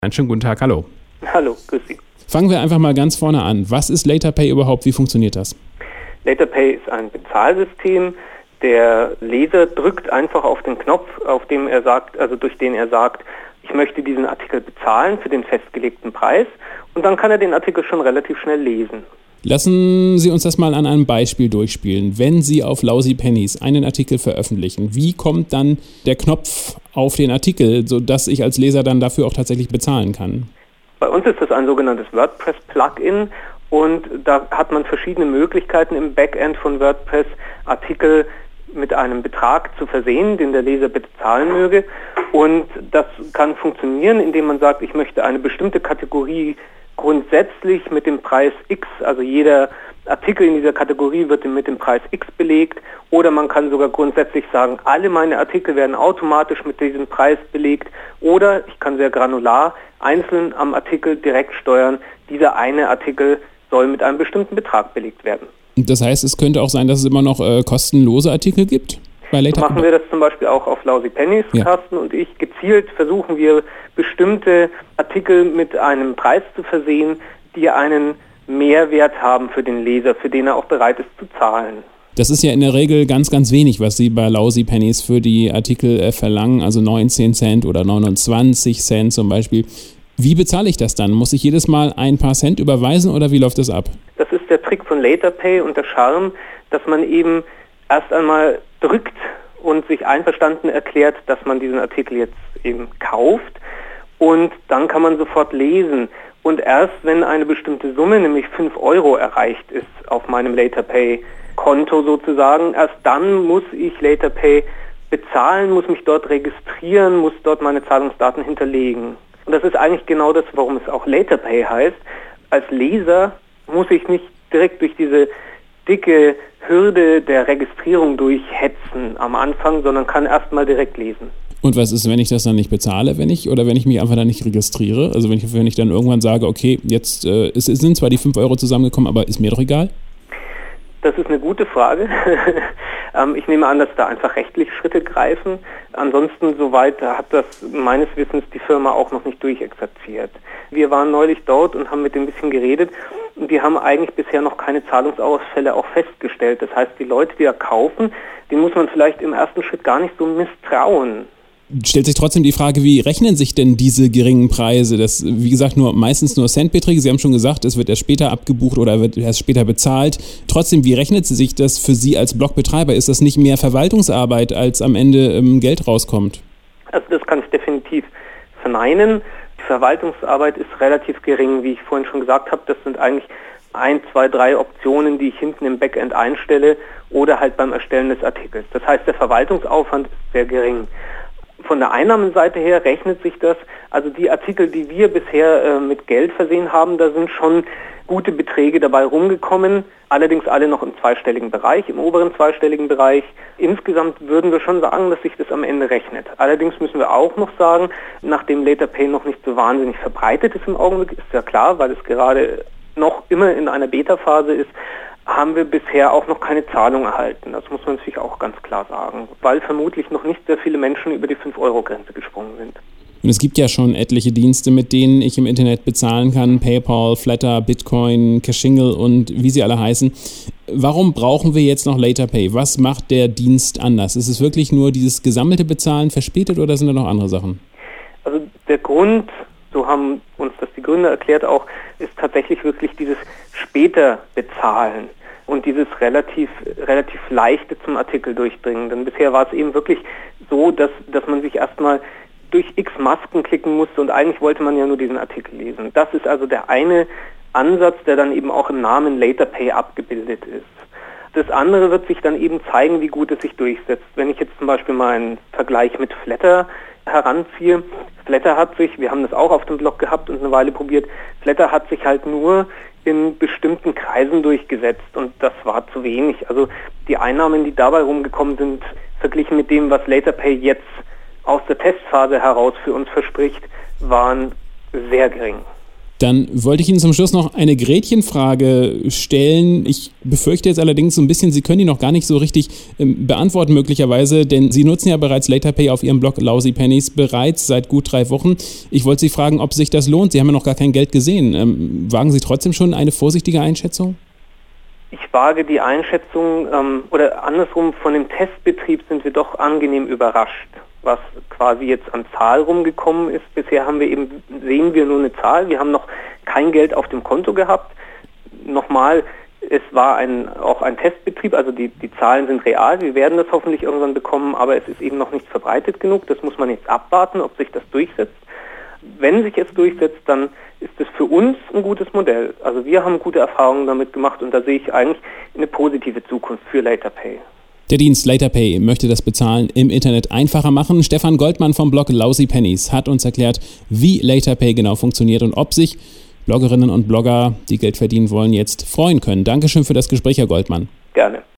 Einen schönen guten Tag, hallo. Hallo, grüß Sie. Fangen wir einfach mal ganz vorne an. Was ist LaterPay überhaupt? Wie funktioniert das? LaterPay ist ein Bezahlsystem. Der Leser drückt einfach auf den Knopf, durch den er sagt, ich möchte diesen Artikel bezahlen für den festgelegten Preis, und dann kann er den Artikel schon relativ schnell lesen. Lassen Sie uns das mal an einem Beispiel durchspielen. Wenn Sie auf Lousy Pennies einen Artikel veröffentlichen, wie kommt dann der Knopf auf den Artikel, sodass ich als Leser dann dafür auch tatsächlich bezahlen kann? Bei uns ist das ein sogenanntes WordPress-Plugin, und da hat man verschiedene Möglichkeiten im Backend von WordPress, Artikel mit einem Betrag zu versehen, den der Leser bitte zahlen möge. Und das kann funktionieren, indem man sagt, ich möchte eine bestimmte Kategorie grundsätzlich mit dem Preis X, also jeder Artikel in dieser Kategorie wird mit dem Preis X belegt, oder man kann sogar grundsätzlich sagen, alle meine Artikel werden automatisch mit diesem Preis belegt, oder ich kann sehr granular einzeln am Artikel direkt steuern, dieser eine Artikel soll mit einem bestimmten Betrag belegt werden. Das heißt, es könnte auch sein, dass es immer noch kostenlose Artikel gibt? So machen wir das zum Beispiel auch auf Lousy Pennies, ja. Carsten und ich. Gezielt versuchen wir, bestimmte Artikel mit einem Preis zu versehen, die einen Mehrwert haben für den Leser, für den er auch bereit ist zu zahlen. Das ist ja in der Regel ganz, ganz wenig, was Sie bei Lousy Pennies für die Artikel verlangen, also 19 Cent oder 29 Cent zum Beispiel. Wie bezahle ich das dann? Muss ich jedes Mal ein paar Cent überweisen oder wie läuft das ab? Das ist der Trick von LaterPay und der Charme, dass man eben erst einmal drückt und sich einverstanden erklärt, dass man diesen Artikel jetzt eben kauft, und dann kann man sofort lesen. Und erst wenn eine bestimmte Summe, nämlich 5 € erreicht ist auf meinem LaterPay-Konto sozusagen, erst dann muss ich LaterPay bezahlen, muss mich dort registrieren, muss dort meine Zahlungsdaten hinterlegen. Und das ist eigentlich genau das, warum es auch LaterPay heißt. Als Leser muss ich nicht direkt durch diese dicke Hürde der Registrierung durchhetzen am Anfang, sondern kann erstmal direkt lesen. Und was ist, wenn ich das dann nicht bezahle, wenn ich mich einfach dann nicht registriere? Also wenn ich dann irgendwann sage, okay, jetzt es sind zwar die 5 € zusammengekommen, aber ist mir doch egal? Das ist eine gute Frage. Ich nehme an, dass da einfach rechtlich Schritte greifen. Ansonsten, soweit hat das meines Wissens die Firma auch noch nicht durchexerziert. Wir waren neulich dort und haben mit dem ein bisschen geredet, und die haben eigentlich bisher noch keine Zahlungsausfälle auch festgestellt. Das heißt, die Leute, die da kaufen, denen muss man vielleicht im ersten Schritt gar nicht so misstrauen. Stellt sich trotzdem die Frage, wie rechnen sich denn diese geringen Preise? Das, wie gesagt, meistens nur Centbeträge. Sie haben schon gesagt, es wird erst später abgebucht oder wird erst später bezahlt. Trotzdem, wie rechnet sich das für Sie als Blogbetreiber? Ist das nicht mehr Verwaltungsarbeit, als am Ende Geld rauskommt? Also das kann ich definitiv verneinen. Die Verwaltungsarbeit ist relativ gering, wie ich vorhin schon gesagt habe. Das sind eigentlich 1, 2, 3 Optionen, die ich hinten im Backend einstelle oder halt beim Erstellen des Artikels. Das heißt, der Verwaltungsaufwand ist sehr gering. Von der Einnahmenseite her rechnet sich das, also die Artikel, die wir bisher mit Geld versehen haben, da sind schon gute Beträge dabei rumgekommen, allerdings alle noch im zweistelligen Bereich, im oberen zweistelligen Bereich. Insgesamt würden wir schon sagen, dass sich das am Ende rechnet. Allerdings müssen wir auch noch sagen, nachdem LaterPay noch nicht so wahnsinnig verbreitet ist im Augenblick, ist ja klar, weil es gerade noch immer in einer Beta-Phase ist, haben wir bisher auch noch keine Zahlung erhalten. Das muss man natürlich auch ganz klar sagen, weil vermutlich noch nicht sehr viele Menschen über die 5-€ gesprungen sind. Und es gibt ja schon etliche Dienste, mit denen ich im Internet bezahlen kann, PayPal, Flatter, Bitcoin, Cashingle und wie sie alle heißen. Warum brauchen wir jetzt noch LaterPay? Was macht der Dienst anders? Ist es wirklich nur dieses gesammelte Bezahlen verspätet oder sind da noch andere Sachen? Also der Grund, so haben uns das die Gründer erklärt auch, ist tatsächlich wirklich dieses später Bezahlen und dieses relativ leichte zum Artikel durchdringen. Denn bisher war es eben wirklich so, dass man sich erstmal durch x Masken klicken musste, und eigentlich wollte man ja nur diesen Artikel lesen. Das ist also der eine Ansatz, der dann eben auch im Namen LaterPay abgebildet ist. Das andere wird sich dann eben zeigen, wie gut es sich durchsetzt. Wenn ich jetzt zum Beispiel mal einen Vergleich mit Flatter heranziehe. Flatter hat sich, wir haben das auch auf dem Blog gehabt und eine Weile probiert, Flatter hat sich halt nur in bestimmten Kreisen durchgesetzt, und das war zu wenig. Also die Einnahmen, die dabei rumgekommen sind, verglichen mit dem, was LaterPay jetzt aus der Testphase heraus für uns verspricht, waren sehr gering. Dann wollte ich Ihnen zum Schluss noch eine Gretchenfrage stellen. Ich befürchte jetzt allerdings so ein bisschen, Sie können die noch gar nicht so richtig beantworten möglicherweise, denn Sie nutzen ja bereits LaterPay auf Ihrem Blog Lousy Pennies bereits seit gut 3 Wochen. Ich wollte Sie fragen, ob sich das lohnt. Sie haben ja noch gar kein Geld gesehen. Wagen Sie trotzdem schon eine vorsichtige Einschätzung? Ich wage die Einschätzung, oder andersrum, von dem Testbetrieb sind wir doch angenehm überrascht, was quasi jetzt an Zahl rumgekommen ist. Bisher sehen wir nur eine Zahl. Wir haben noch kein Geld auf dem Konto gehabt. Nochmal, es war auch ein Testbetrieb, also die Zahlen sind real. Wir werden das hoffentlich irgendwann bekommen, aber es ist eben noch nicht verbreitet genug. Das muss man jetzt abwarten, ob sich das durchsetzt. Wenn sich es durchsetzt, dann ist es für uns ein gutes Modell. Also wir haben gute Erfahrungen damit gemacht und da sehe ich eigentlich eine positive Zukunft für LaterPay. Der Dienst LaterPay möchte das Bezahlen im Internet einfacher machen. Stefan Goldmann vom Blog Lousy Pennies hat uns erklärt, wie LaterPay genau funktioniert und ob sich Bloggerinnen und Blogger, die Geld verdienen wollen, jetzt freuen können. Dankeschön für das Gespräch, Herr Goldmann. Gerne.